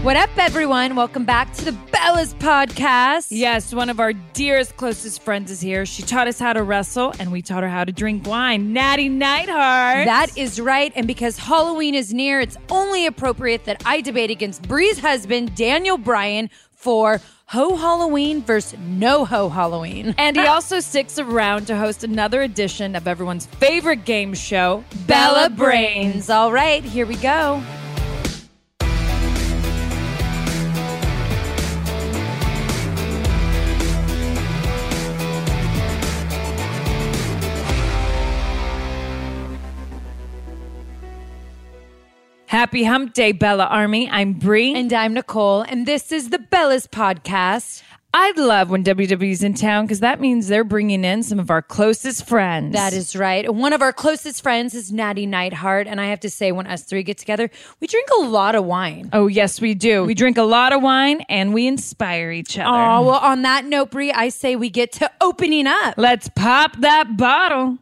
What up, everyone? Welcome back to the Bellas Podcast. Yes, one of our dearest, closest friends is here. She taught us how to wrestle, and we taught her how to drink wine. Natty Neidhart. That is right. And because Halloween is near, it's only appropriate that I debate against Bree's husband, Daniel Bryan, for Ho Halloween versus No Ho Halloween. And he also sticks around to host another edition of everyone's favorite game show, Bella Brains. All right, here we go. Happy Hump Day, Bella Army. I'm Bree. And I'm Nicole, and this is the Bellas Podcast. I love when WWE's in town because that means they're bringing in some of our closest friends. That is right. One of our closest friends is Natty Neidhart, and I have to say, when us three get together, we drink a lot of wine. Oh, yes, we do. We drink a lot of wine, and we inspire each other. Oh, well, on that note, Bree, I say we get to opening up. Let's pop that bottle.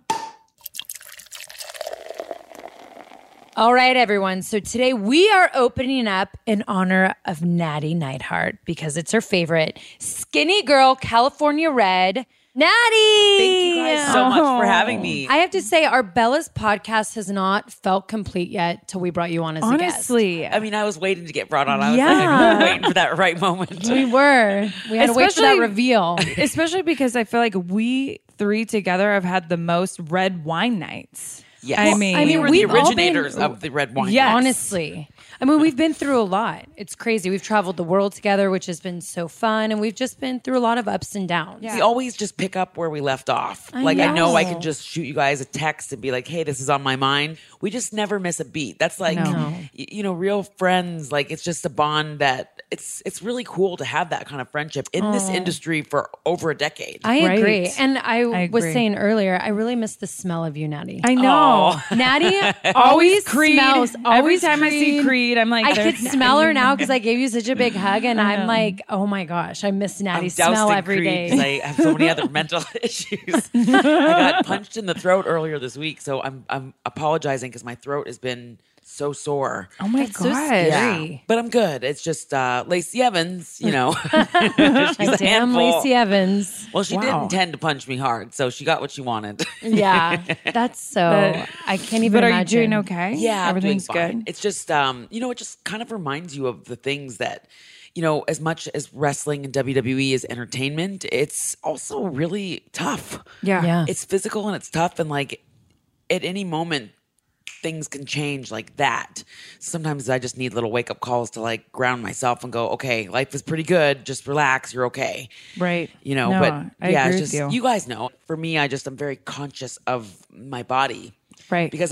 All right, everyone. So today we are opening up in honor of Natty Neidhart because it's her favorite. Skinny Girl, California Red. Natty! Thank you guys so much for having me. I have to say, our Bella's podcast has not felt complete yet till we brought you on as a guest. Honestly. I mean, I was waiting to get brought on. I was like, waiting for that right moment. We were. We had to wait for that Especially- reveal. Especially because I feel like we three together have had the most red wine nights. Yes. I mean, we were the we've all originators been- of the red wine. Yes. Honestly. I mean, we've been through a lot. It's crazy. We've traveled the world together, which has been so fun. And we've just been through a lot of ups and downs. We always just pick up where we left off. I know I can just shoot you guys a text and be like, hey, this is on my mind. We just never miss a beat. That's like, real friends. Like, it's just a bond that it's really cool to have that kind of friendship in this industry for over a decade. I agree. Right. And I was agree. saying earlier, I really miss the smell of you, Natty. I know. Natty always Creed. smells. Every Always time I see Creed, I'm like, I there's could smell her now because I gave you such a big hug, and I'm like, oh my gosh, I miss I'm Natty's smell dousing every Creed day. 'cause I have so many other mental issues. I got punched in the throat earlier this week, so I'm apologizing because my throat has been so sore. oh my That's so God. scary. Yeah, but I'm good. It's just Lacey Evans, she's a Damn, handful. Lacey Evans. Well, she did intend to punch me hard, so she got what she wanted. Yeah, that's so. But- I can't even. But are imagine. you doing okay? Yeah, Everything's I'm doing fine. good. It's just, it just kind of reminds you of the things that, as much as wrestling and WWE is entertainment, it's also really tough. Yeah. It's physical and it's tough, and like at any moment, things can change like that. Sometimes I just need little wake up calls to like ground myself and go, okay, life is pretty good. Just relax. You're okay. Right. No, I yeah, agree it's with just, you. you guys know. For me, I'm very conscious of my body. Right. Because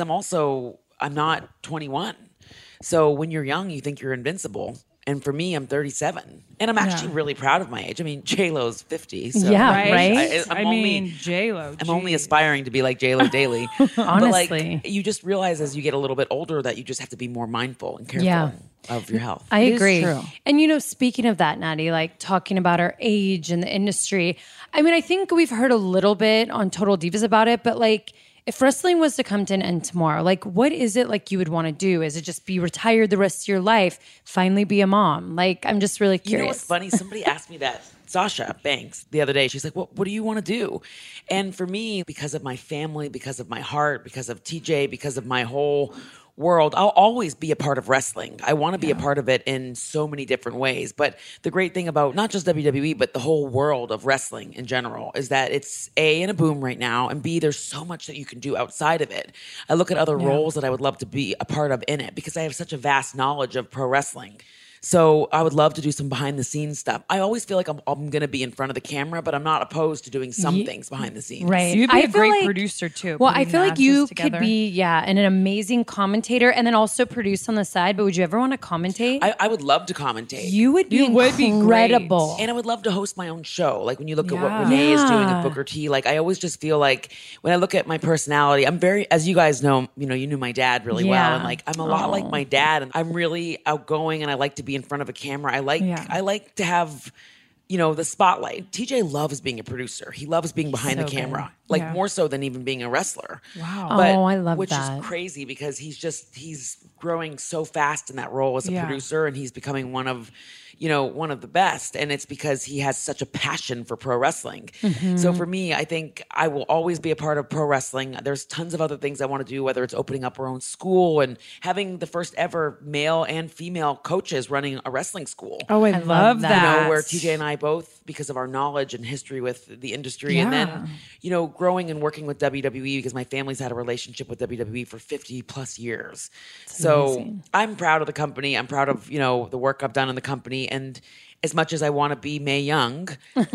I'm not 21. So when you're young, you think you're invincible. And for me, I'm 37. And I'm actually really proud of my age. I mean, J-Lo's 50. So Yeah, Right? I'm I only, mean, J-Lo. I'm only aspiring to be like J-Lo daily. But Honestly. like, you just realize as you get a little bit older that you just have to be more mindful and careful Yeah. of your health. I It is agree. true. And speaking of that, Natty, like talking about our age and the industry, I mean, I think we've heard a little bit on Total Divas about it, but like, if wrestling was to come to an end tomorrow, like, what is it like you would want to do? Is it just be retired the rest of your life, finally be a mom? Like, I'm just really You curious. know what's funny? Somebody asked me that, Sasha Banks, the other day. She's like, what do you want to do? And for me, because of my family, because of my heart, because of TJ, because of my whole world, I'll always be a part of wrestling. I want to be a part of it in so many different ways. But the great thing about not just WWE, but the whole world of wrestling in general is that it's A, in a boom right now, and B, there's so much that you can do outside of it. I look at other roles that I would love to be a part of in it because I have such a vast knowledge of pro wrestling. So I would love to do some behind the scenes stuff. I always feel like I'm going to be in front of the camera, but I'm not opposed to doing some things behind the scenes. Right. You'd be I a feel great like- producer too. Well, I putting feel like matches you together. could be, and an amazing commentator and then also produce on the side. But would you ever want to commentate? I would love to commentate. you would be You would be great. incredible. And I would love to host my own show. Like when you look at what Yeah. Renee is doing Yeah. at Booker T, like I always just feel like when I look at my personality, I'm very, as you guys know, you knew my dad really well. Yeah. And like, I'm a lot like my dad and I'm really outgoing and I like to be in front of a camera. I like to have, the spotlight. TJ loves being a producer. He loves being behind the camera, more so than even being a wrestler. Wow. But, I love which that. is crazy because he's growing so fast in that role as a producer, and he's becoming one of the best. And it's because he has such a passion for pro wrestling. So for me, I think I will always be a part of pro wrestling. There's tons of other things I want to do, whether it's opening up our own school and having the first ever male and female coaches running a wrestling school. Oh, I love that. Where TJ and I both, because of our knowledge and history with the industry, and then, growing and working with WWE, because my family's had a relationship with WWE for 50 plus years. Amazing. I'm proud of the company. I'm proud of, the work I've done in the company. And as much as I want to be Mae Young, Well,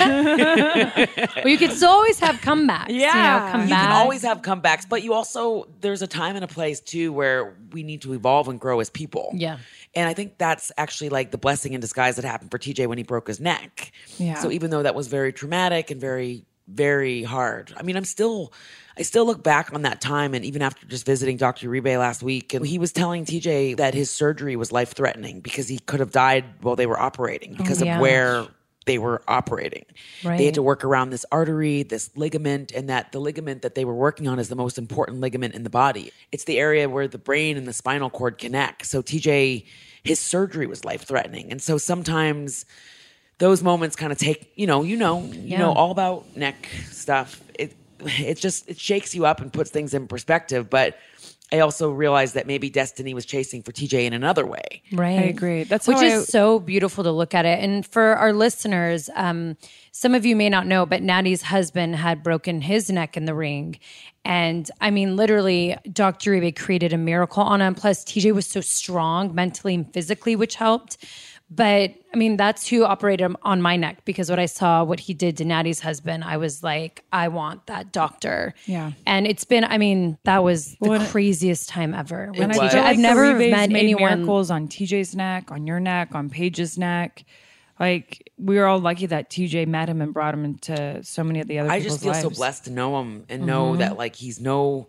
you can still always have comebacks. Yeah. You can always have comebacks, but there's a time and a place too where we need to evolve and grow as people. Yeah. And I think that's actually like the blessing in disguise that happened for TJ when he broke his neck. Yeah. So even though that was very traumatic and very, very hard, I mean, I still look back on that time, and even after just visiting Dr. Uribe last week, and he was telling TJ that his surgery was life-threatening because he could have died while they were operating because of where they were operating. Right. They had to work around this artery, this ligament, and that the ligament that they were working on is the most important ligament in the body. It's the area where the brain and the spinal cord connect. So TJ, his surgery was life-threatening. And so sometimes those moments kind of take, all about neck stuff. It shakes you up and puts things in perspective. But I also realized that maybe destiny was chasing for TJ in another way. Right. I agree. That's Which is so beautiful to look at it. And for our listeners, some of you may not know, but Natty's husband had broken his neck in the ring. And I mean, literally, Dr. Uribe created a miracle on him. Plus, TJ was so strong mentally and physically, which helped. But I mean, that's who operated on my neck, because what I saw, what he did to Natty's husband, I was like, I want that doctor. Yeah. And it's been, I mean, that was the craziest time ever. It was. I've never Uribe's met made anyone. miracles on TJ's neck, on your neck, on Paige's neck. Like, we were all lucky that TJ met him and brought him into so many of the other I people's just feel so lives. blessed to know him and know that like he's no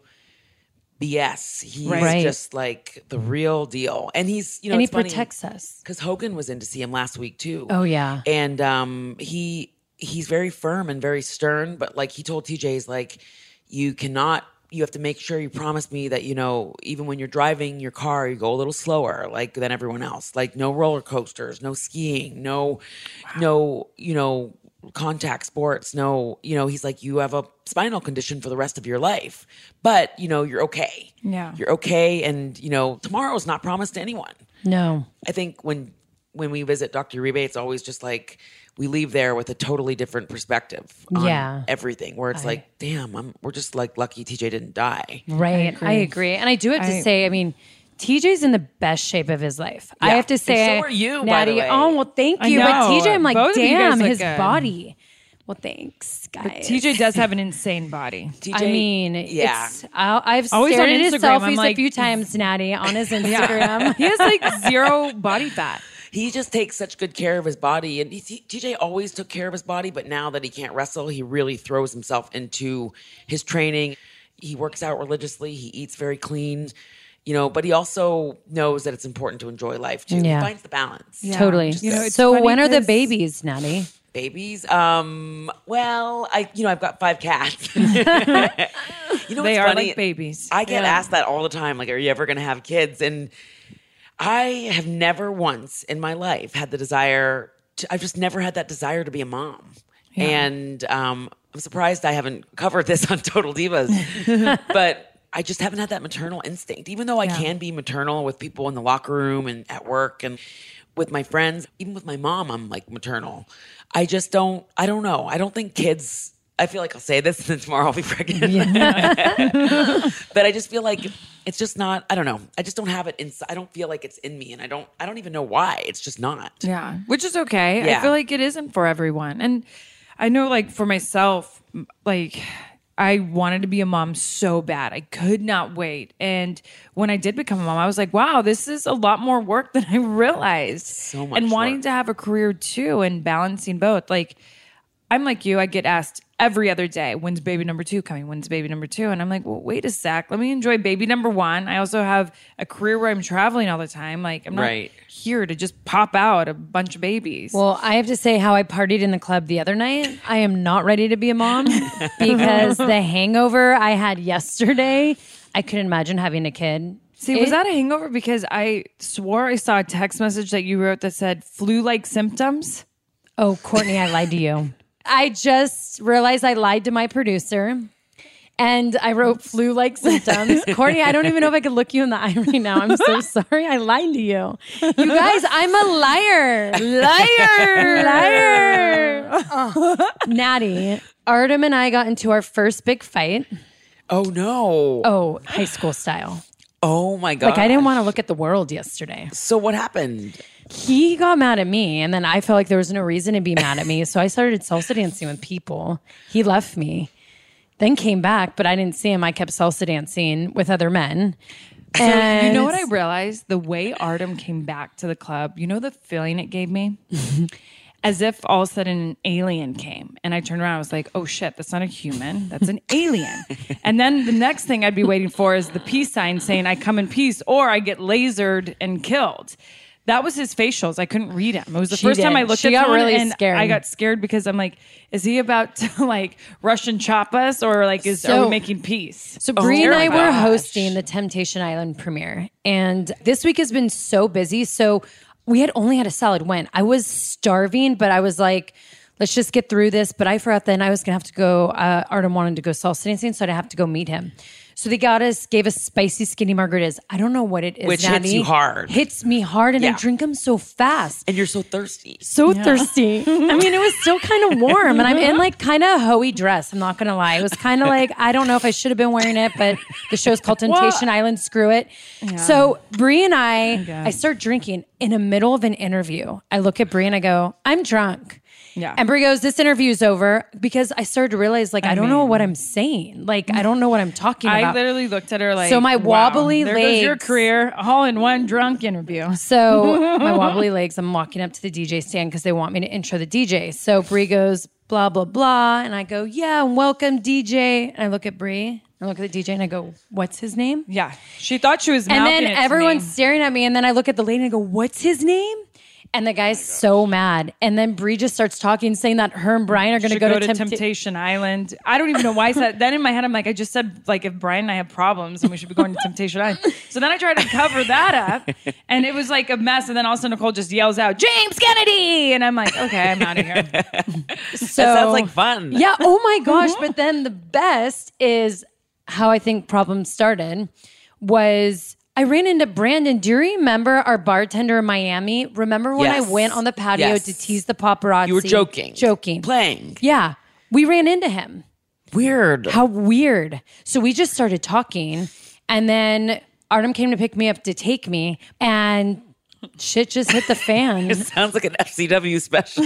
BS. He's Right. just like the real deal. And he's, and he protects us. because Hogan was in to see him last week too. Oh, yeah. And he's very firm and very stern, but like he told TJ, he's like, you have to make sure you promise me that, even when you're driving your car, you go a little slower, like than everyone else. Like no roller coasters, no skiing, no, contact sports, no, he's like, you have a spinal condition for the rest of your life, but you're okay. Yeah. You're okay. And, tomorrow's not promised to anyone. No. I think when we visit Dr. Uribe, it's always just like we leave there with a totally different perspective on everything, where it's like, damn, we're just like lucky TJ didn't die. Right. I agree. And I do have to say, I mean, TJ's in the best shape of his life. I Yeah. have to say, And so are you, Natty. by the way. Oh, well, thank I you. But know. TJ, I'm like, Both of you guys damn, look his good. body. Well, thanks, guys. But TJ does have an insane body. TJ, I mean, yeah. I've Always stared on at his Instagram, I'm selfies a like- few times, Natty, on his Instagram. He has like zero body fat. He just takes such good care of his body. And TJ always took care of his body, but now that he can't wrestle, he really throws himself into his training. He works out religiously. He eats very clean, but he also knows that it's important to enjoy life too. Yeah. He finds the balance. Yeah. Totally. It's So funny when are the 'cause- babies, Natty? Babies? Well, I've got 5 cats. They what's are funny? like babies. I get asked that all the time. Like, are you ever going to have kids? And I have never once in my life had the desire I've just never had that desire to be a mom. Yeah. And I'm surprised I haven't covered this on Total Divas, but I just haven't had that maternal instinct, even though I can be maternal with people in the locker room and at work and with my friends. Even with my mom, I'm like maternal. I don't know. I don't think kids, I feel like I'll say this and then tomorrow I'll be pregnant. Yeah. But I just feel like it's just not, I don't know. I just don't have it inside. I don't feel like it's in me, and I don't even know why. It's just not. Yeah, which is okay. Yeah. I feel like it isn't for everyone. And I know, like, for myself, like, I wanted to be a mom so bad. I could not wait. And when I did become a mom, I was like, wow, this is a lot more work than I realized. So much And wanting work. to have a career too and balancing both. Like, I'm like you, I get asked every other day. When's baby number 2 coming? When's baby number 2? And I'm like, well, wait a sec. Let me enjoy baby number 1. I also have a career where I'm traveling all the time. Like, I'm not here to just pop out a bunch of babies. Well, I have to say how I partied in the club the other night. I am not ready to be a mom because the hangover I had yesterday, I couldn't imagine having a kid. See, was that a hangover? Because I swore I saw a text message that you wrote that said flu-like symptoms. Oh, Courtney, I lied to you. I just realized I lied to my producer and I wrote flu-like symptoms. Courtney, I don't even know if I could look you in the eye right now. I'm so sorry. I lied to you. You guys, I'm a liar. Liar. Natty, Artem and I got into our first big fight. Oh, no. Oh, high school style. Oh, my God. Like, I didn't want to look at the world yesterday. So what happened? He got mad at me, and then I felt like there was no reason to be mad at me. So I started salsa dancing with people. He left me, then came back, but I didn't see him. I kept salsa dancing with other men. So And you know what I realized? The way Artem came back to the club, you know the feeling it gave me? As if all of a sudden an alien came. And I turned around, I was like, oh shit, that's not a human, that's an alien. And then the next thing I'd be waiting for is the peace sign saying I come in peace or I get lasered and killed. That was his facials. I couldn't read him. It was the first time I looked She at got someone really and scared. I got scared because I'm like, is he about to like Russian chop us or like are we making peace? So Bree and I were gosh. hosting the Temptation Island premiere, and this week has been so busy. So we had only had a salad when I was starving, but I was like, let's just get through this. But I forgot then I was gonna have to go. Artem wanted to go salsa dancing, so I'd have to go meet him. So they gave us spicy skinny margaritas. I don't know what it is. Which hits Natty. you hard. Hits me hard, and I Yeah. drink them so fast. And you're so thirsty. So thirsty. I mean, it was still kind of warm, and I'm in like kind of hoey dress. I'm not gonna lie. It was kind of like I don't know if I should have been wearing it, but the show's called Temptation Island. Screw it. So Bree and I start drinking in the middle of an interview. I look at Bree and I go, "I'm drunk." Yeah. And Bree goes, "This interview's over," because I started to realize like I don't know what I'm saying. Like I don't know what I'm talking I about. literally looked at her like, So my wow, wobbly there goes your legs- career, all in one drunk interview. So my wobbly legs, I'm walking up to the DJ stand because they want me to intro the DJ. So Bree goes, blah, blah, blah. And I go, yeah, welcome, DJ. And I look at Bree, I look at the DJ and I go, what's his name? Yeah, she thought she was And mouthing then it to everyone's me. staring at me. And then I look at the lady and I go, what's his name? And the guy's so mad. And then Bree just starts talking, saying that her and Brian are going to Should go to Temptation Island. I don't even know why I said then in my head. I'm like, I just said like if Brian and I have problems, then we should be going to Temptation Island. So then I tried to cover that up, and it was like a mess. And then all of a sudden Nicole just yells out, "James Kennedy!" And I'm like, okay, I'm out of here. So, That sounds like fun. Yeah. Oh my gosh. But then the best is how I think problems started was I ran into Brandon. Do you remember our bartender in Miami? Remember when Yes. I went on the patio Yes. to tease the paparazzi? You were joking. Joking. Playing. Yeah. We ran into him. Weird. How weird. So we just started talking, and then Artem came to pick me up to take me, and shit just hit the fan. It sounds like an FCW special.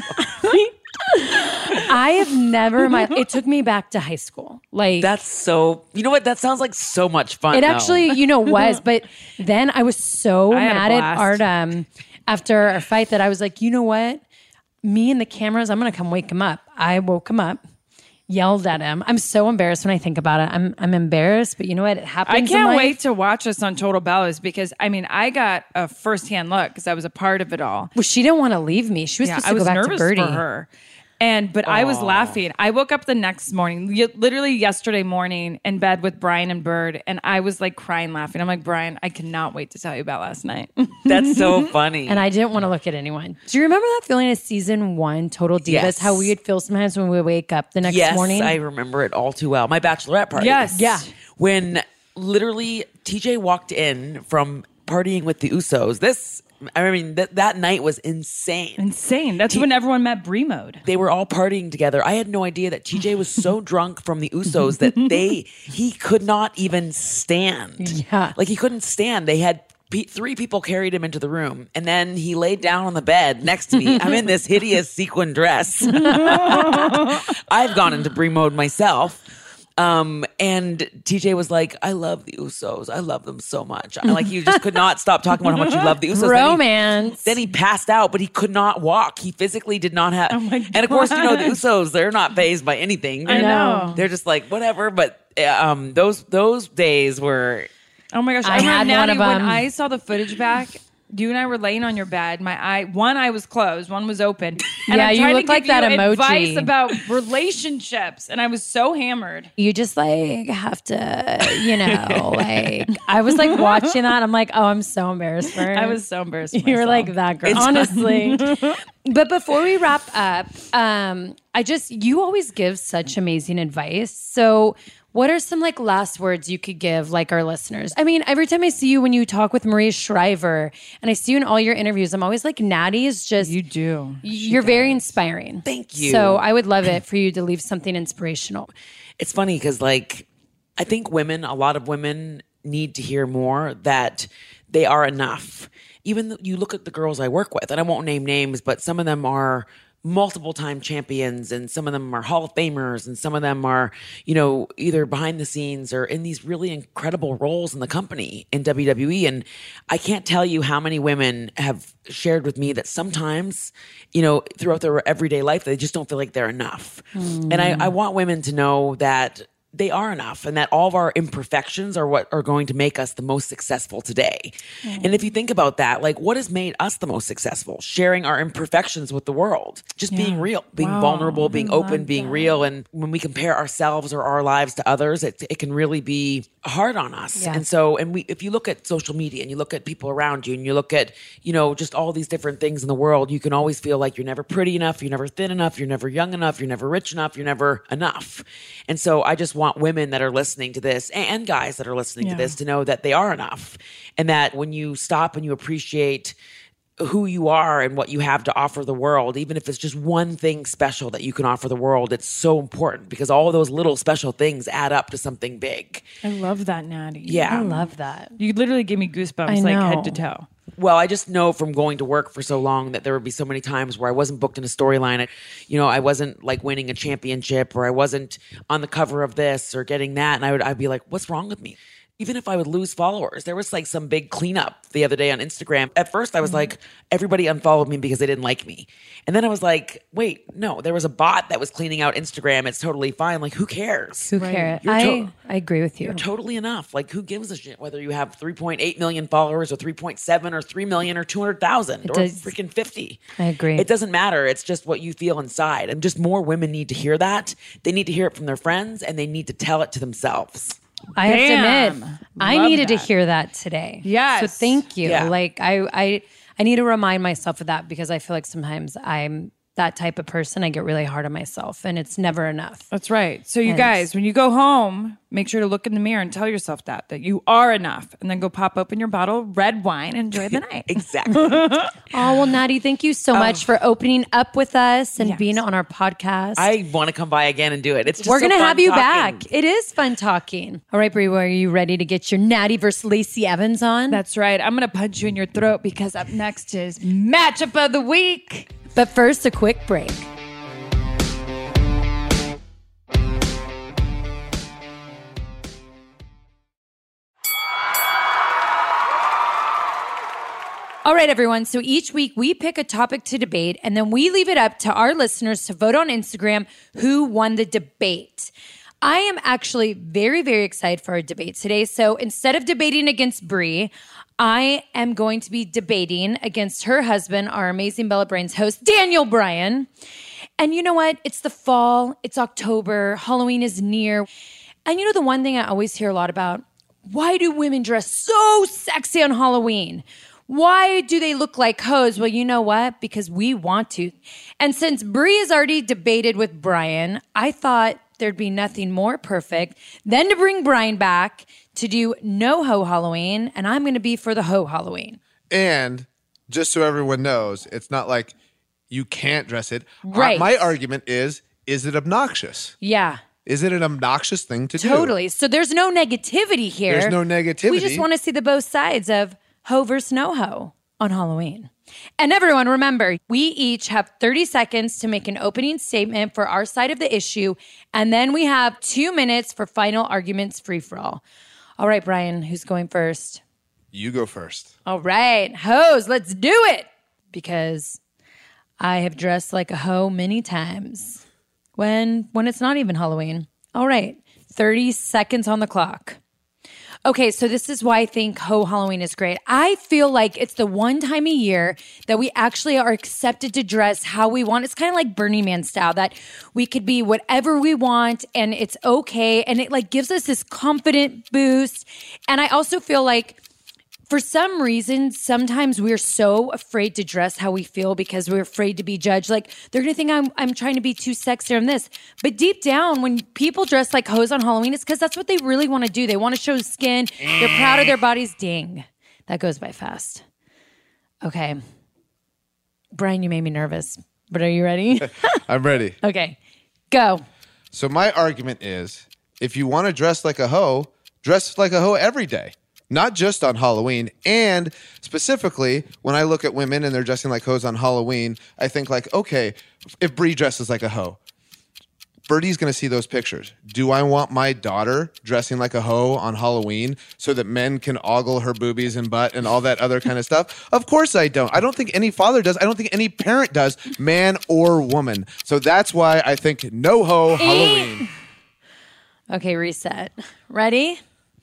I have never it took me back to high school. Like That's so, you know what? That sounds like so much fun. it though. actually, was, but then I was so I had a mad at blast. Artem after our fight that I was like, you know what? Me and the cameras, I'm gonna come wake him up. I woke him up, yelled at him. I'm so embarrassed when I think about it. I'm embarrassed, but you know what? It happens. I in can't life. wait to watch us on Total Bellas because I mean I got a firsthand look because I was a part of it all. Well, she didn't want to leave me. She was supposed I to was go back to nervous Birdie. for her. But I was laughing. I woke up the next morning, literally yesterday morning, in bed with Brian and Bird, and I was like crying, laughing. I'm like, Brian, I cannot wait to tell you about last night. That's so funny. And I didn't want to look at anyone. Do you remember that feeling of season 1, Total Divas? Yes. How we would feel sometimes when we would wake up the next yes, morning? I remember it all too well. My bachelorette party. Yes. Yeah. When literally TJ walked in from partying with the Usos. That night was insane. Insane. That's when everyone met Brie Mode. They were all partying together. I had no idea that TJ was so drunk from the Usos that he could not even stand. Yeah. Like he couldn't stand. They had 3 people carried him into the room, and then he laid down on the bed next to me. I'm in this hideous sequin dress. I've gone into Brie mode myself. And TJ was like, I love the Usos. I love them so much. And like, you just could not stop talking about how much you love the Usos. Romance. Then he passed out, but he could not walk. He physically did not have. Oh my God. And of course, you know, the Usos, they're not fazed by anything. I know. They're just like, whatever. But those days were. Oh my gosh. I I remember, had one Natty, of when them. I saw the footage back, you and I were laying on your bed. One eye was closed, one was open. And Yeah, I'm you trying look to like give that you emoji. advice about relationships, and I was so hammered. You just like have to, you know, like I was like watching that. I'm like, oh, I'm so embarrassed for her. I was so embarrassed. For You were myself. like that girl, honestly. But before we wrap up, you always give such amazing advice. So what are some like last words you could give like our listeners? I mean, every time I see you when you talk with Maria Shriver and I see you in all your interviews, I'm always like, Natty is just, You do. you're very inspiring. Thank you. So I would love it for you to leave something inspirational. It's funny because, like, I think a lot of women need to hear more that they are enough. Even though you look at the girls I work with, and I won't name names, but some of them are multiple time champions and some of them are Hall of Famers and some of them are, you know, either behind the scenes or in these really incredible roles in the company in WWE. And I can't tell you how many women have shared with me that sometimes, you know, throughout their everyday life, they just don't feel like they're enough. And I want women to know that they are enough and that all of our imperfections are what are going to make us the most successful today. And if you think about that, like what has made us the most successful? Sharing our imperfections with the world, just being real, being vulnerable, being open, being real. And when we compare ourselves or our lives to others, it can really be hard on us. Yeah. And so, if you look at social media and you look at people around you and you look at, you know, just all these different things in the world, you can always feel like you're never pretty enough, you're never thin enough, you're never young enough, you're never rich enough, you're never enough. And so I just want women that are listening to this and guys that are listening to this to know that they are enough. And that when you stop and you appreciate who you are and what you have to offer the world, even if it's just one thing special that you can offer the world, it's so important because all of those little special things add up to something big. I love that, Natty. Yeah. I love that. You literally gave me goosebumps, I like know. head to toe. Well, I just know from going to work for so long that there would be so many times where I wasn't booked in a storyline. You know, I wasn't like winning a championship or I wasn't on the cover of this or getting that. And I'd be like, what's wrong with me? Even if I would lose followers, there was like some big cleanup the other day on Instagram. At first I was like, everybody unfollowed me because they didn't like me. And then I was like, wait, no, there was a bot that was cleaning out Instagram. It's totally fine. Like, who cares? Who cares? You're I agree with you. You're totally enough. Like, who gives a shit whether you have 3.8 million followers or 3.7 or 3 million or 200,000 or does- freaking 50? I agree. It doesn't matter. It's just what you feel inside. And just more women need to hear that. They need to hear it from their friends and they need to tell it to themselves. I have to Damn. admit, I Love needed to that. hear that today. Yes. So thank you. Yeah. Like I need to remind myself of that because I feel like sometimes I'm that type of person. I get really hard on myself and it's never enough. That's right. So you And guys, when you go home, make sure to look in the mirror and tell yourself that you are enough. And then go pop open your bottle of red wine and enjoy the night. Exactly. Oh, well, Natty, thank you so much for opening up with us and Yes. being on our podcast. I want to come by again and do it. It's just We're so going to fun have you talking. back. It is fun talking. All right, Brie, are you ready to get your Natty versus Lacey Evans on? That's right. I'm going to punch you in your throat because up next is Matchup of the Week. But first, a quick break. All right, everyone. So each week we pick a topic to debate, and then we leave it up to our listeners to vote on Instagram who won the debate. I am actually very, very excited for our debate today. So instead of debating against Brie, I am going to be debating against her husband, our amazing Bella Brains host, Daniel Bryan. And you know what? It's the fall. It's October. Halloween is near. And you know the one thing I always hear a lot about? Why do women dress so sexy on Halloween? Why do they look like hoes? Well, you know what? Because we want to. And since Brie has already debated with Brian, I thought there'd be nothing more perfect than to bring Brian back to do no ho Halloween, and I'm going to be for the ho Halloween. And just so everyone knows, it's not like you can't dress it. Right. My argument is it obnoxious? Yeah. Is it an obnoxious thing to do? Totally. So there's no negativity here. There's no negativity. We just want to see the both sides of ho versus no ho on Halloween. And everyone, remember, we each have 30 seconds to make an opening statement for our side of the issue, and then we have 2 minutes for final arguments free-for-all. All right, Brian, who's going first? You go first. All right, hoes, let's do it! Because I have dressed like a hoe many times when it's not even Halloween. All right, 30 seconds on the clock. Okay, so this is why I think Ho Halloween is great. I feel like it's the one time a year that we actually are accepted to dress how we want. It's kind of like Burning Man style, that we could be whatever we want and it's okay. And it like gives us this confident boost. And I also feel like for some reason, sometimes we're so afraid to dress how we feel because we're afraid to be judged. Like, they're going to think I'm trying to be too sexy on this. But deep down, when people dress like hoes on Halloween, it's because that's what they really want to do. They want to show skin. They're proud of their bodies. Dang, that goes by fast. Okay. Brian, you made me nervous. But are you ready? I'm ready. Okay, go. So my argument is, if you want to dress like a hoe, dress like a hoe every day. Not just on Halloween. And specifically, when I look at women and they're dressing like hoes on Halloween, I think like, okay, if Brie dresses like a hoe, Birdie's going to see those pictures. Do I want my daughter dressing like a hoe on Halloween so that men can ogle her boobies and butt and all that other kind of stuff? Of course I don't. I don't think any father does. I don't think any parent does, man or woman. So that's why I think no ho Halloween. Okay, reset. Ready?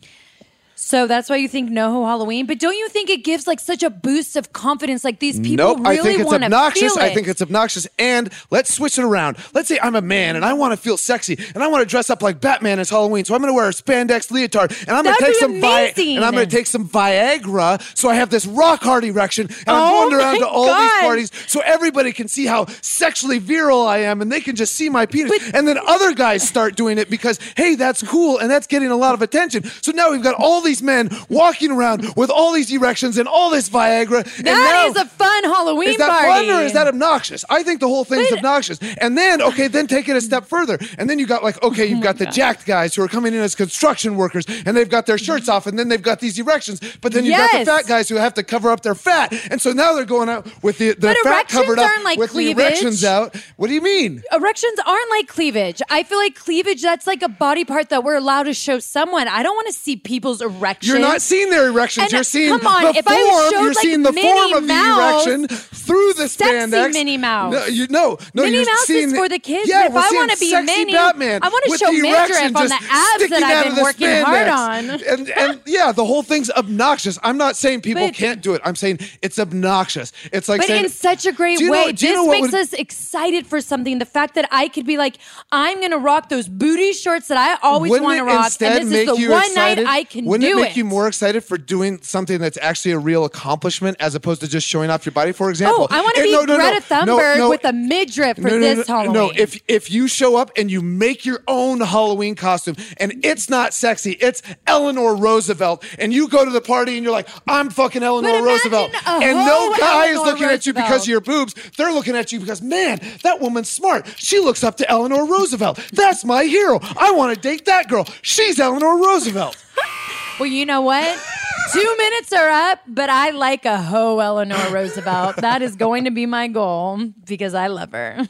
So that's why you think no ho Halloween, but don't you think it gives like such a boost of confidence? Like these people Nope, I really think it's want to obnoxious. feel it. I think it's obnoxious. And let's switch it around. Let's say I'm a man and I want to feel sexy and I want to dress up like Batman as Halloween. So I'm going to wear a spandex leotard and I'm going to That'd take be some amazing. and I'm going to take some Viagra so I have this rock hard erection and I'm Oh going around my to all God. these parties so everybody can see how sexually virile I am and they can just see my penis. And then other guys start doing it because hey, that's cool and that's getting a lot of attention. So now we've got all these men walking around with all these erections and all this Viagra. That is a fun Halloween Is that party. fun or is that obnoxious? I think the whole thing's obnoxious. And then, okay, then take it a step further. And then you got like, okay, you've got the jacked guys who are coming in as construction workers and they've got their shirts off and then they've got these erections. But then you've got the Yes. fat guys who have to cover up their fat. And so now they're going out with the But fat erections covered up aren't like with cleavage. the erections out. What do you mean? Erections aren't like cleavage. I feel like cleavage, that's like a body part that we're allowed to show someone. I don't want to see people's erections. You're not seeing their erections. And you're seeing come on, the if I form. showed, You're like, seeing the Minnie form of Mouse, the erection through the sexy spandex. Minnie Mouse. No, Minnie you're Mouse seeing is for the kids. Yeah, But if we're I seeing wanna be sexy Minnie, Batman I wanna with show the midriff erection on just the abs sticking that I've out been of the working hard spandex. on. And yeah, the whole thing's obnoxious. I'm not saying people But- can't do it. I'm saying it's obnoxious. It's like But saying, in such a great Do you know- way. do you This know what makes would- us excited for something. The fact that I could be like, I'm going to rock those booty shorts that I always Wouldn't want to it rock. instead And this is make the you one excited? night I can Wouldn't do it make you more excited for doing something that's actually a real accomplishment as opposed to just showing off your body? For example, Oh, I want to be Greta Thunberg with a midriff for this Halloween. No, if you show up and you make your own Halloween costume and it's not sexy, it's Eleanor Roosevelt, and you go to the party and you're like, I'm fucking Eleanor But imagine Roosevelt, a and no hoe guy is Eleanor looking at you because Roosevelt. of your boobs. They're looking at you because, man, that woman's smart. She looks up to Eleanor Roosevelt. That's my hero. I want to date that girl. She's Eleanor Roosevelt. Well, you know what? 2 minutes are up, but I like a hoe Eleanor Roosevelt. That is going to be my goal because I love her.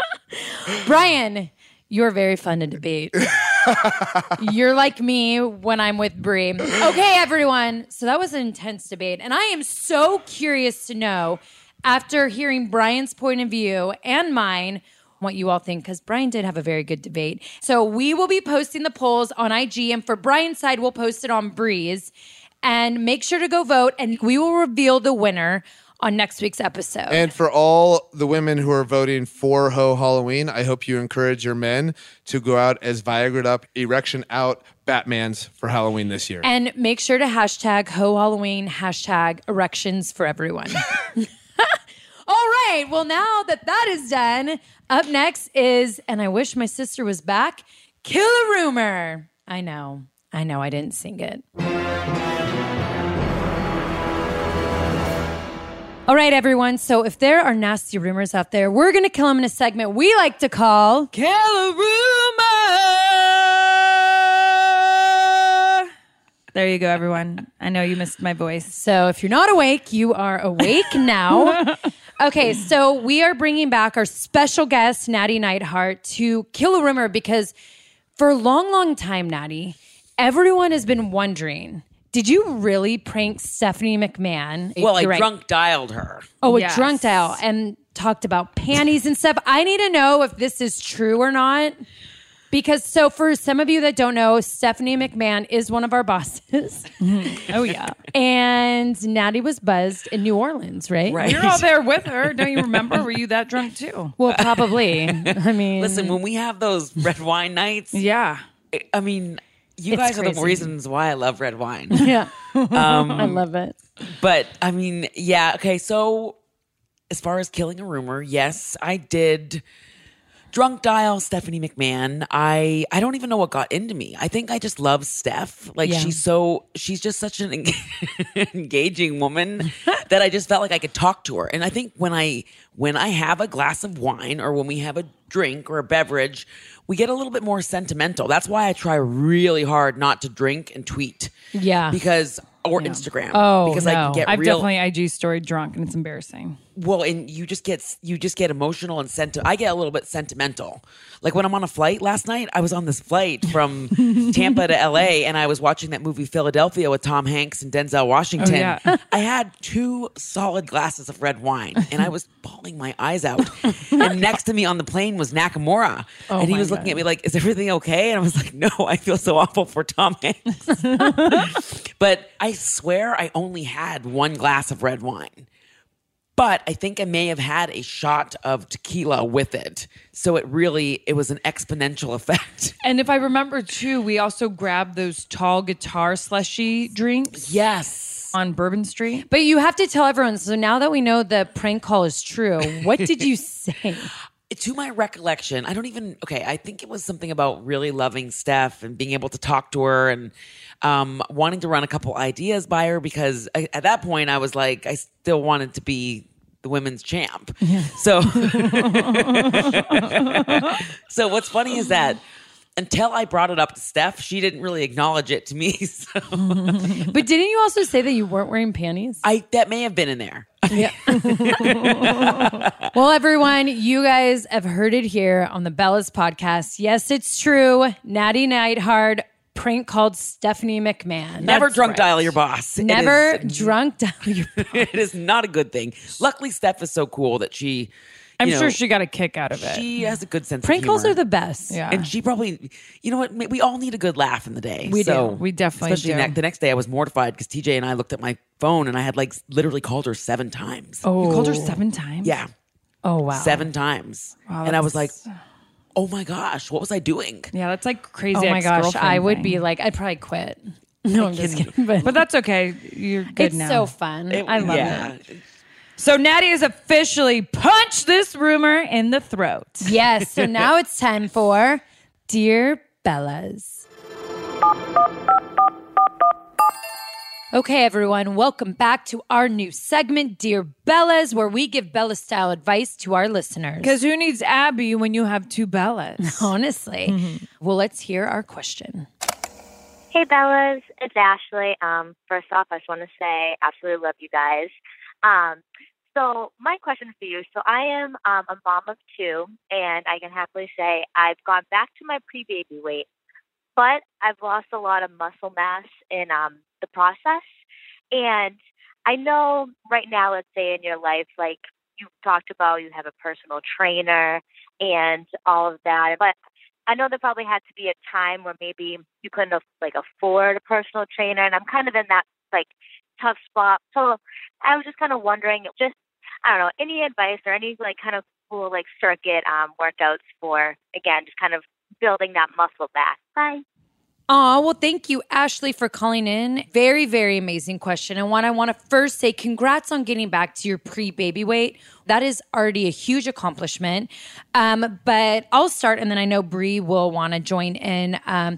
Brian, you're very fun to debate. You're like me when I'm with Brie. Okay, everyone. So that was an intense debate. And I am so curious to know, after hearing Brian's point of view and mine, what you all think, because Brian did have a very good debate. So we will be posting the polls on IG, and for Brian's side, we'll post it on Bree's. And make sure to go vote, and we will reveal the winner on next week's episode. And for all the women who are voting for Ho Halloween, I hope you encourage your men to go out as Viagra'd up, erection out Batmans for Halloween this year. And make sure to hashtag Ho Halloween, hashtag erections for everyone. All right. Well, now that is done, up next is, and I wish my sister was back, Kill a Rumor. I know, I didn't sing it. All right, everyone. So if there are nasty rumors out there, we're going to kill them in a segment we like to call Kill a Rumor. There you go, everyone. I know you missed my voice. So if you're not awake, you are awake now. Okay, so we are bringing back our special guest, Natty Neidhart, to kill a rumor because for a long, long time, Natty, everyone has been wondering, did you really prank Stephanie McMahon? Well, I You're right. drunk dialed her. Oh, Yes. a drunk dial and talked about panties and stuff. I need to know if this is true or not. Because so for some of you that don't know, Stephanie McMahon is one of our bosses. Oh, yeah. And Natty was buzzed in New Orleans, right? Right. You're all there with her. Don't you remember? Were you that drunk too? Well, probably. I mean, Listen, when we have those red wine nights, Yeah. I mean, you It's guys are the crazy. reasons why I love red wine. yeah. I love it. But I mean, yeah, okay. So as far as killing a rumor, yes, I did drunk dial Stephanie McMahon. I don't even know what got into me. I think I just love Steph. Like Yeah. she's just such an engaging woman that I just felt like I could talk to her. And I think when I have a glass of wine or when we have a drink or a beverage, we get a little bit more sentimental. That's why I try really hard not to drink and tweet. Yeah. Because or Instagram. Oh, because I no. can get I've real definitely IG story drunk and it's embarrassing. well, and you just get emotional and I get a little bit sentimental. Like when I'm on a flight last night, I was on this flight from Tampa to LA and I was watching that movie Philadelphia with Tom Hanks and Denzel Washington. yeah. I had 2 solid glasses of red wine and I was bawling my eyes out. And next to me on the plane was Nakamura. And he was looking at me like, is everything okay? And I was like, no, I feel so awful for Tom Hanks. But I swear I only had 1 glass of red wine. But I think I may have had a shot of tequila with it. So it was an exponential effect. And if I remember too, we also grabbed those tall guitar slushy drinks Yes. on Bourbon Street. But you have to tell everyone. So now that we know the prank call is true, what did you say? To my recollection, I think it was something about really loving Steph and being able to talk to her and wanting to run a couple ideas by her because at that point I was like, I still wanted to be the women's champ. So, so what's funny is that until I brought it up to Steph, she didn't really acknowledge it to me. So But didn't you also say that you weren't wearing panties? that may have been in there. Well, everyone, you guys have heard it here on the Bellas podcast. Yes, it's true. Natty Neidhart prank called Stephanie McMahon. Never That's drunk right. dial your boss. Never drunk dial your boss. It is not a good thing. Luckily, Steph is so cool that she. I'm you know, sure she got a kick out of it. She has a good sense Prank of humor. calls are the best. Yeah. And she probably, you know what? We all need a good laugh in the day. We do. So, We definitely especially do. the next day, I was mortified because TJ and I looked at my phone and I had like literally called her 7 times. You called her 7 times? Yeah, Oh, wow. 7 times. Wow, and I was like, that's- oh my gosh, what was I doing? Yeah, that's like crazy. Oh, my gosh. ex-girlfriend I would thing. be like, I'd probably quit. No, I'm just kidding. But, But that's okay. You're good it's now. so fun. I love it. So Natty has officially punched this rumor in the throat. Yes. So now it's time for Dear Bellas. Okay, everyone, welcome back to our new segment, Dear Bellas, where we give Bella style advice to our listeners. Because who needs Abby when you have 2 Bellas? Honestly. Well, let's hear our question. Hey, Bellas. It's Ashley. First off, I just want to say absolutely love you guys. So my question for you, so I am a mom of 2, and I can happily say I've gone back to my pre-baby weight, but I've lost a lot of muscle mass in the process. And I know right now, let's say in your life, like you talked about, you have a personal trainer and all of that, but I know there probably had to be a time where maybe you couldn't afford a personal trainer, and I'm kind of in that like tough spot. So I was just kind of wondering, I don't know, any advice or any like kind of cool like circuit workouts for, again, just kind of building that muscle back. Bye. Oh, well, thank you, Ashley, for calling in. Very, very amazing question. And one, I want to first say congrats on getting back to your pre-baby weight. That is already a huge accomplishment. But I'll start, and then I know Bree will want to join in.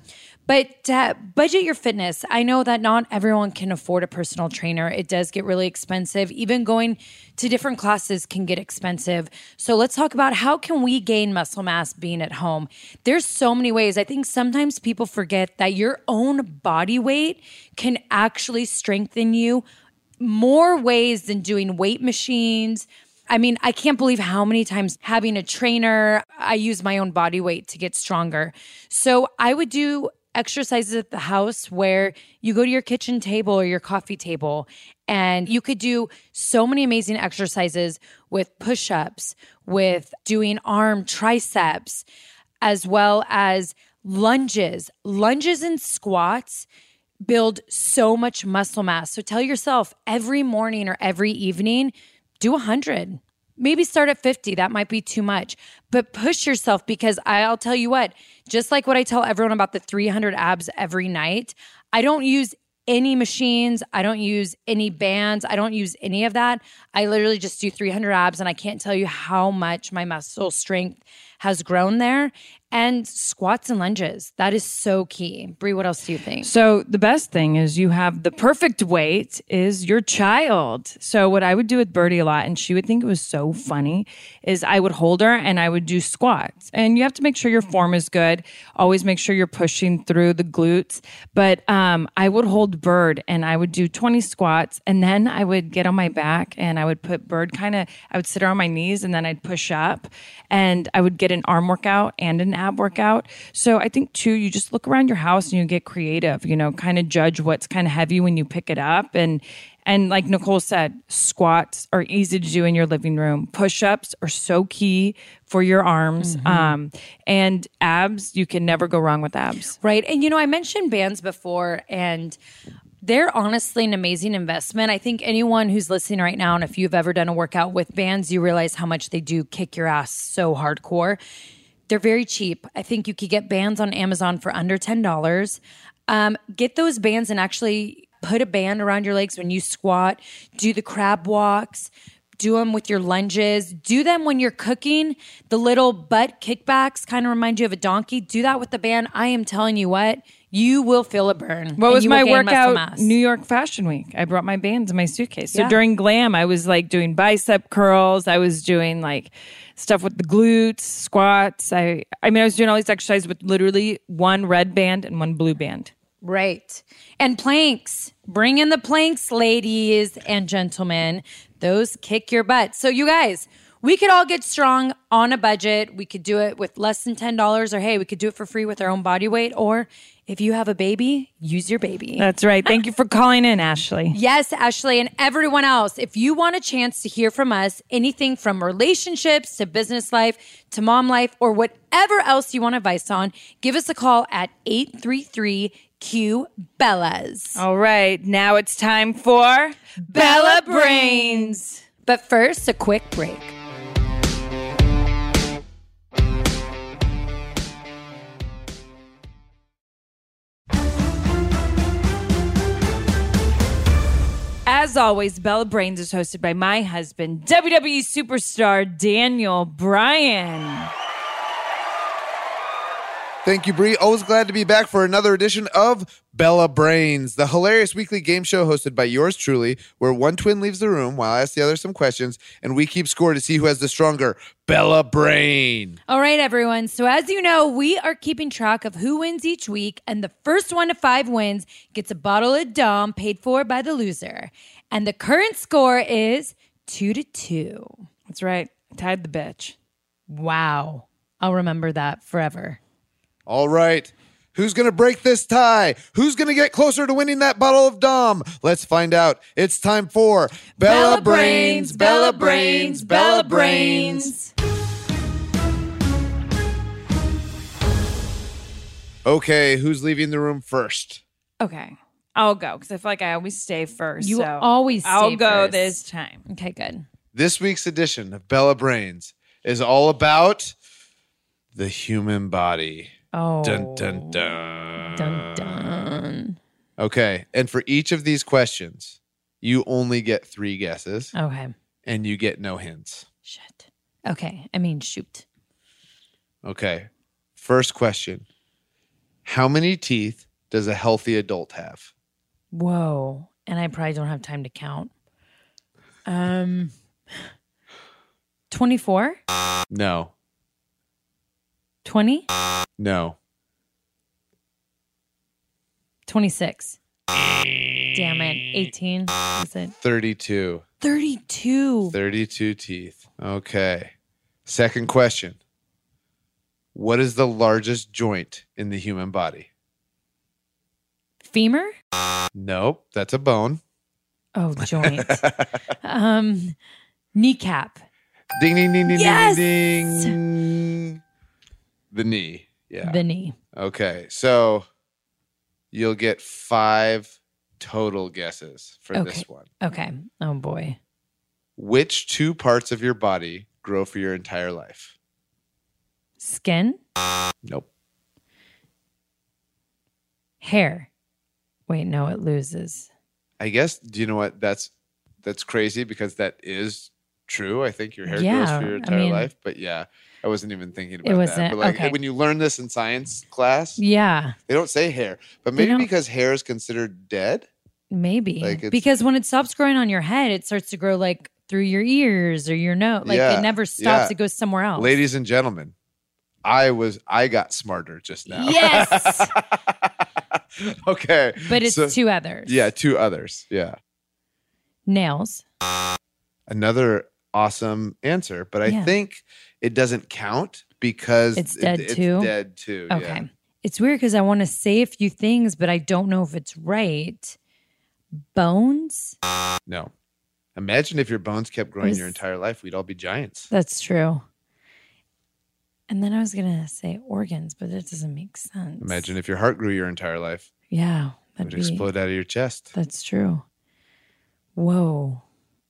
But budget your fitness. I know that not everyone can afford a personal trainer. It does get really expensive. Even going to different classes can get expensive. So let's talk about how can we gain muscle mass being at home. There's so many ways. I think sometimes people forget that your own body weight can actually strengthen you more ways than doing weight machines. I mean, I can't believe how many times having a trainer, I use my own body weight to get stronger. So I would do exercises at the house where you go to your kitchen table or your coffee table and you could do so many amazing exercises with push-ups, with doing arm triceps, as well as lunges. Lunges and squats build so much muscle mass. So tell yourself every morning or every evening, do 100. Maybe start at 50. That might be too much. But push yourself because I'll tell you what, just like what I tell everyone about the 300 abs every night, I don't use any machines. I don't use any bands. I don't use any of that. I literally just do 300 abs and I can't tell you how much my muscle strength has grown there. And squats and lunges. That is so key. Brie, what else do you think? So the best thing is you have the perfect weight is your child. So what I would do with Birdie a lot, and she would think it was so funny, is I would hold her and I would do squats. And you have to make sure your form is good. Always make sure you're pushing through the glutes. But I would hold Bird and I would do 20 squats. And then I would get on my back and I would put Bird I would sit her on my knees and then I'd push up. And I would get an arm workout and an ab workout. So I think too, you just look around your house and you get creative, kind of judge what's kind of heavy when you pick it up. And like Nicole said, squats are easy to do in your living room. Push-ups are so key for your arms. And abs, you can never go wrong with abs. Right. And I mentioned bands before and they're honestly an amazing investment. I think anyone who's listening right now, and if you've ever done a workout with bands, you realize how much they do kick your ass so hardcore. They're very cheap. I think you could get bands on Amazon for under $10. Get those bands and actually put a band around your legs when you squat. Do the crab walks. Do them with your lunges. Do them when you're cooking. The little butt kickbacks kind of remind you of a donkey. Do that with the band. I am telling you what, you will feel a burn. What was my workout? New York Fashion Week. I brought my bands in my suitcase. So during glam, I was like doing bicep curls. I was doing like stuff with the glutes, squats. I was doing all these exercises with literally one red band and one blue band. Right. And planks. Bring in the planks, ladies and gentlemen. Those kick your butt. So you guys, we could all get strong on a budget. We could do it with less than $10, or hey, we could do it for free with our own body weight. Or if you have a baby, use your baby. That's right. Thank you for calling in, Ashley. Yes, Ashley, and everyone else. If you want a chance to hear from us, anything from relationships to business life to mom life or whatever else you want advice on, give us a call at 833-Q-BELLAS. All right. Now it's time for Bella Brains. But first, a quick break. As always, Bella Brains is hosted by my husband, WWE superstar Daniel Bryan. Thank you, Brie. Always glad to be back for another edition of Bella Brains, the hilarious weekly game show hosted by yours truly, where one twin leaves the room while I ask the other some questions, and we keep score to see who has the stronger Bella Brain. All right, everyone. So as you know, we are keeping track of who wins each week, and the first 1 to 5 wins gets a bottle of Dom paid for by the loser. And the current score is 2-2. That's right. Tied the bitch. Wow. I'll remember that forever. All right. Who's going to break this tie? Who's going to get closer to winning that bottle of Dom? Let's find out. It's time for Bella Brains, Bella Brains, Bella Brains. Okay, who's leaving the room first? Okay. I'll go because I feel like I always stay first. You always stay I'll go first. this time. Okay, good. This week's edition of Bella Brains is all about the human body. Oh. Dun, dun, dun. Dun, dun. Okay, and for each of these questions, you only get 3 guesses, Okay. and you get no hints. Shit. Okay. Shoot. Okay, first question. How many teeth does a healthy adult have? Whoa. And I probably don't have time to count. 24? No. 20? No. 26. Damn it. 18. Is it? 32. 32. 32 teeth. Okay. Second question. What is the largest joint in the human body? Femur? Nope, that's a bone. Oh, joint. Kneecap. Ding, ding, ding, ding, Yes! ding, ding. The knee. Yeah. The knee. Okay, so you'll get 5 total guesses for Okay. this one. Okay. Oh, boy. Which 2 parts of your body grow for your entire life? Skin? Nope. Hair. Wait, no, it loses. I guess, do you know what? That's crazy because that is true. I think your hair grows Yeah, for your I entire mean- life. But yeah, I wasn't even thinking about It that. wasn't- But like okay. when you learn this in science class, Yeah, they don't say hair. But They maybe don't- because hair is considered dead. maybe. Like, it's- because when it stops growing on your head, it starts to grow like through your ears or your nose. Like Yeah, it never stops. yeah. It goes somewhere else. Ladies and gentlemen, I got smarter just now. Yes. Okay. But it's So- 2 others. Yeah, 2 others. Yeah. Nails. Another awesome answer, but I Yeah. think it doesn't count because It's dead too? It's dead too. Okay. Yeah. It's weird because I want to say a few things, but I don't know if it's right. Bones? No. Imagine if your bones kept growing your Was- entire life, we'd all be giants. That's true. And then I was going to say organs, but that doesn't make sense. Imagine if your heart grew your entire life, Yeah, it that'd would be. explode out of your chest. That's true. Whoa.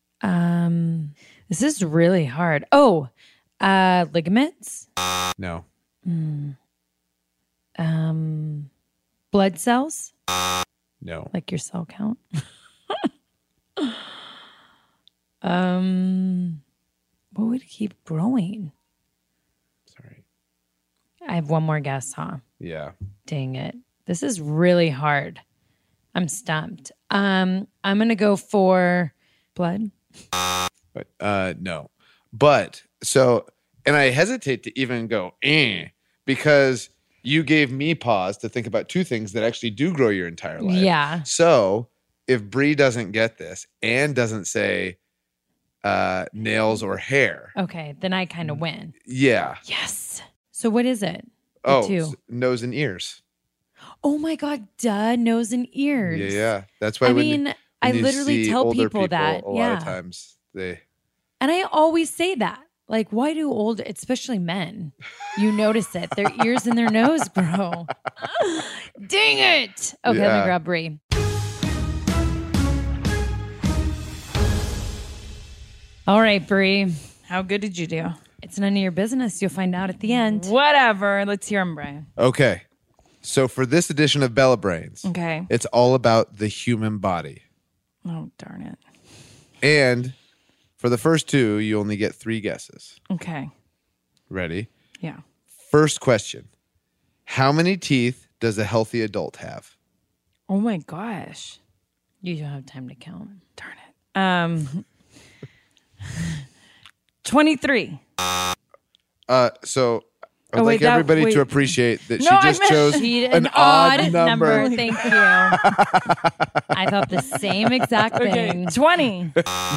This is really hard. Oh, ligaments, No. blood cells, No. like your cell count. What would keep growing? Sorry. I have one more guess, huh? Yeah. Dang it. This is really hard. I'm stumped. I'm gonna go for blood. But no. But so, and I hesitate to even go because you gave me pause to think about 2 things that actually do grow your entire life. Yeah. So if Bree doesn't get this and doesn't say nails or hair, Okay, then I kind of win. yeah. Yes. So what is it? The Oh, 2. nose and ears. Oh my God, duh, nose and ears. Yeah, yeah. That's why I when you- mean, I when you literally see tell older people that. a lot Yeah. of times they And I always say that. Like, why do old, especially men, you notice it? Their ears and their nose grow. Dang it. Okay, let Yeah. me grab Brie. All right, Brie. How good did you do? It's none of your business. You'll find out at the end. Whatever. Let's hear him, Brian. Okay. So for this edition of Bella Brains, Okay. it's all about the human body. Oh, darn it. And for the first 2, you only get 3 guesses. Okay. Ready? Yeah. First question. How many teeth does a healthy adult have? Oh my gosh. You don't have time to count. Darn it. 23. So I'd Oh, like wait, that- everybody wait. to appreciate that No, I she just meant- chose An odd number. Thank you. I thought the same exact Okay. thing. 20.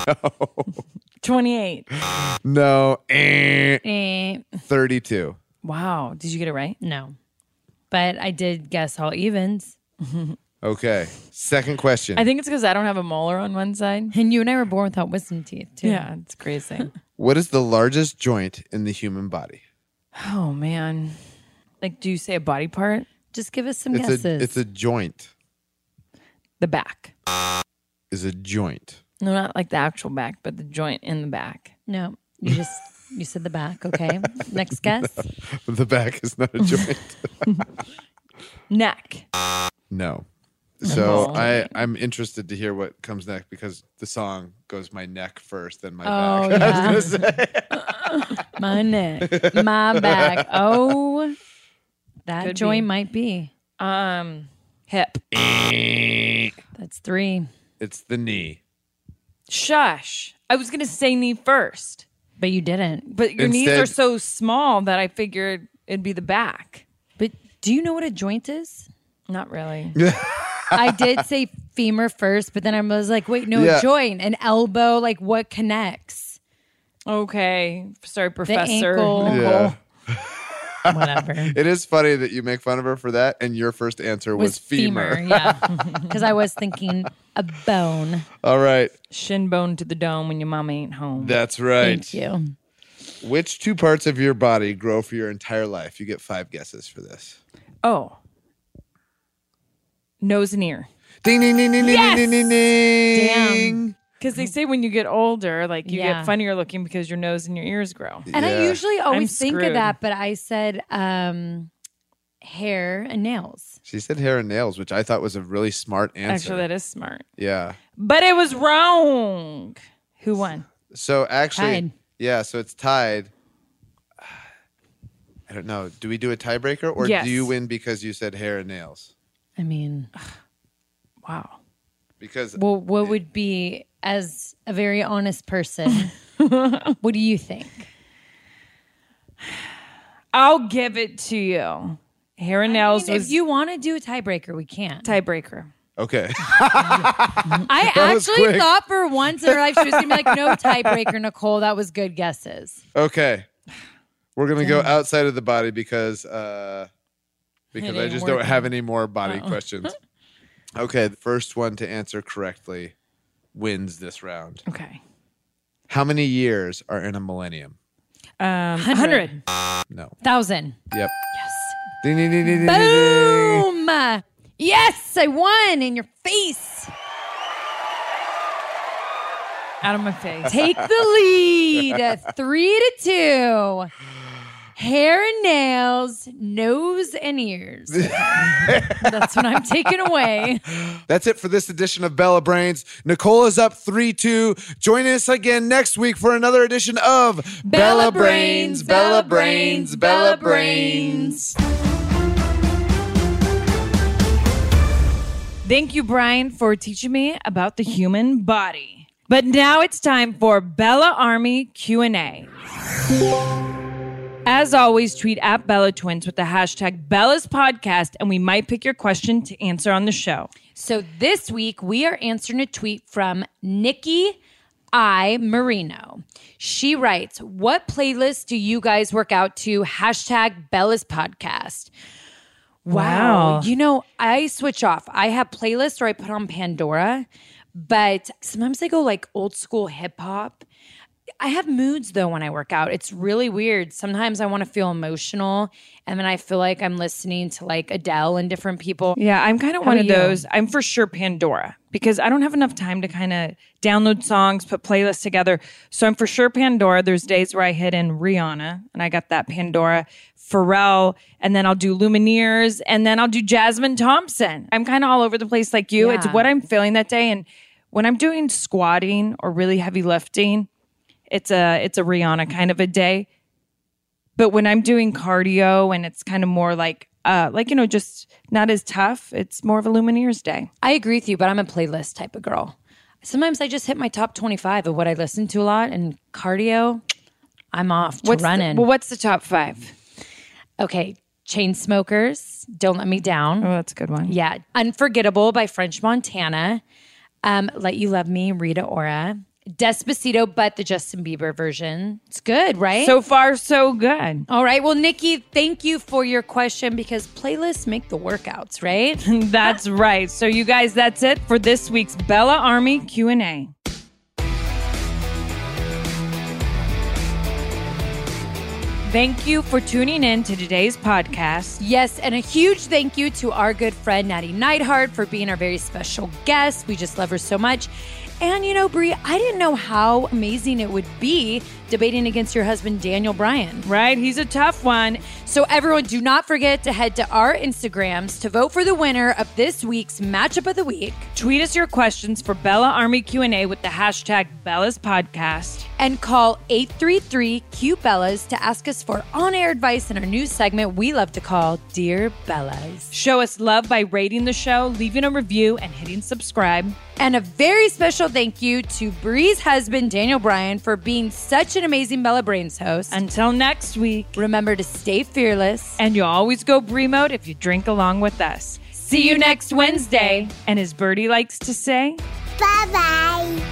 28. No, Eh, 32. Wow. Did you get it right? no. But I did guess all evens. Okay. Second question. I think it's because I don't have a molar on one side. And you and I were born without wisdom teeth, too. Yeah, it's crazy. What is the largest joint in the human body? Oh, man. Like, do you say a body part? Just give us some It's guesses. it's a joint. The back. Is a joint. No, not like the actual back, but the joint in the back. No, you said the back. Okay. Next guess. The back is not a joint. Neck. No. So Oh. I'm interested to hear what comes next because the song goes my neck first, then my Oh, back. yeah. I was gonna say. My neck, my back. Oh, that Could joint be. might be. Hip. That's 3. It's the knee. Shush. I was going to say knee first, But you didn't. but your knees Instead- are so small that I figured it'd be the back. But do you know what a joint is? Not really. I did say femur first, but then I was like, wait, no, Yeah. joint. An elbow, like what connects? Okay. Sorry, The Professor. ankle. Yeah. Whatever. It is funny that you make fun of her for that, and your first answer was femur. Yeah. Because I was thinking a bone. All right. Shin bone to the dome when your mama ain't home. That's right. Thank you. Which 2 parts of your body grow for your entire life? You get 5 guesses for this. Oh. Nose and ear. Ding, ding, ding, ding, Yes! ding, ding, ding, Damn. ding. Because they say when you get older, like you Yeah. get funnier looking because your nose and your ears grow. And I Yeah. usually always think of screwed. that, but I said hair and nails. She said hair and nails, which I thought was a really smart answer. Actually, that is smart. Yeah. But it was wrong. Who won? So actually, Tied. yeah, so it's tied. I don't know. Do we do a tiebreaker, or Yes. do you win because you said hair and nails? I mean, Wow. Because well, what would be, as a very honest person, what do you think? I'll give it to you. Hair and nails I mean, was if you want to do a tiebreaker, we can. tiebreaker. okay, I was actually quick. thought for once in her life she was going to be like, no tiebreaker, Nicole. That was good guesses. okay, we're gonna go outside of the body because I ain't just don't working. have any more body questions. Okay, the first one to answer correctly wins this round. Okay. How many years are in a millennium? 100. No. 1,000. Yep. Yes. Ding, ding, ding, ding, ding, ding. Boom. Yes, I won in your face. Out of my face. Take the lead. 3-2. Hair and nails, nose and ears. That's what I'm taking away. That's it for this edition of Bella Brains. Nicole is up 3-2. Join us again next week for another edition of Bella Brains, Bella Brains, Bella Brains. Thank you, Brian, for teaching me about the human body. But now it's time for Bella Army Q&A. As always, tweet at Bella Twins with the hashtag Bella's Podcast, and we might pick your question to answer on the show. So this week, we are answering a tweet from Nikki I. Marino. She writes, what playlist do you guys work out to? Hashtag Bella's Podcast. Wow. You know, I switch off. I have playlists where I put on Pandora, but sometimes I go like old school hip hop. I have moods though when I work out. It's really weird. Sometimes I want to feel emotional, and then I feel like I'm listening to like Adele and different people. Yeah, I'm kind of How one about of you? those. I'm for sure Pandora because I don't have enough time to kind of download songs, put playlists together. So I'm for sure Pandora. There's days where I hit in Rihanna and I got that Pandora, Pharrell, and then I'll do Lumineers, and then I'll do Jasmine Thompson. I'm kind of all over the place like you. Yeah. It's what I'm feeling that day. And when I'm doing squatting or really heavy lifting, it's a Rihanna kind of a day. But when I'm doing cardio and it's kind of more like just not as tough, it's more of a Lumineers day. I agree with you, but I'm a playlist type of girl. Sometimes I just hit my top 25 of what I listen to a lot, and cardio, I'm off to running. What's the top 5? Okay, Chainsmokers, Don't Let Me Down. Oh, that's a good one. Yeah, Unforgettable by French Montana. Let You Love Me, Rita Ora. Despacito, but the Justin Bieber version. It's good, right? So far, so good. all right. Well, Nikki, thank you for your question, because playlists make the workouts, right? That's right. So you guys, that's it for this week's Bella Army Q&A. Thank you for tuning in to today's podcast. Yes, and a huge thank you to our good friend Natty Neidhart for being our very special guest. We just love her so much. And you know, Brie, I didn't know how amazing it would be debating against your husband, Daniel Bryan. Right? He's a tough one. So everyone, do not forget to head to our Instagrams to vote for the winner of this week's Matchup of the Week. Tweet us your questions for Bella Army Q&A with the hashtag Bella's Podcast. And call 833-QBellas to ask us us for on-air advice in our new segment we love to call Dear Bellas. Show us love by rating the show, leaving a review, and hitting subscribe. And a very special thank you to Bree's husband, Daniel Bryan, for being such an amazing Bella Brains host. Until next week. Remember to stay fearless. And you'll always go Bree mode if you drink along with us. See you next Wednesday. And as Birdie likes to say, Bye-bye.